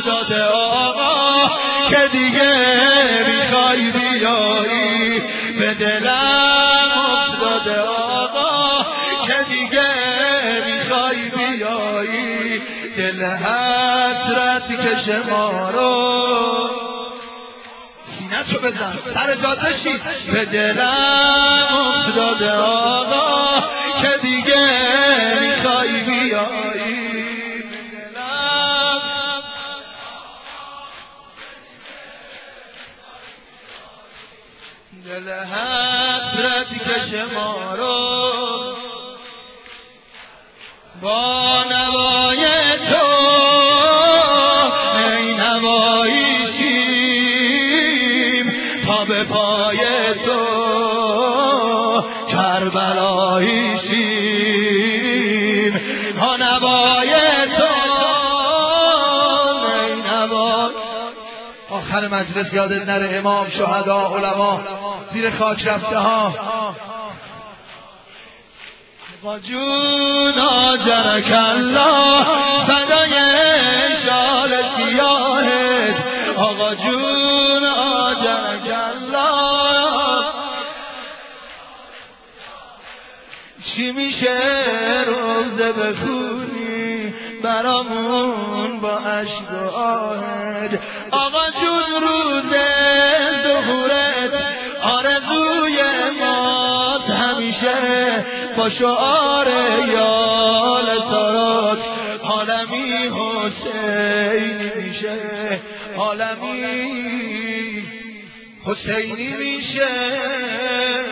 افتاده آقا که دیگه میخوای بیایی، به دلم افتاده آقا که دیگه میخوای بیایی، دل حسرت کشه ما رو، سینه‌تو بزن سر جاده شید، به دلم افتاده آقا که دیگه میخوای بیایی، دل حسرت کشه ما رو، با نوای تو ای نوایی شیم، پا به پای تو کربلایی شیم، با نوای تو ای نوای. آخر مجلس یادت نره امام، شهدا، علما زیر خاک رفته ها. آقا جون آجرک الله فدای شال سیاهت، آقا جون آجرک الله. چی میشه روزه بخونی برامون با عشق و آهت، آقا جون روزه ظهورت آرزوی ماست همیشه، با شعار یا لسارات عالمی حسینی میشه، عالمی حسینی میشه.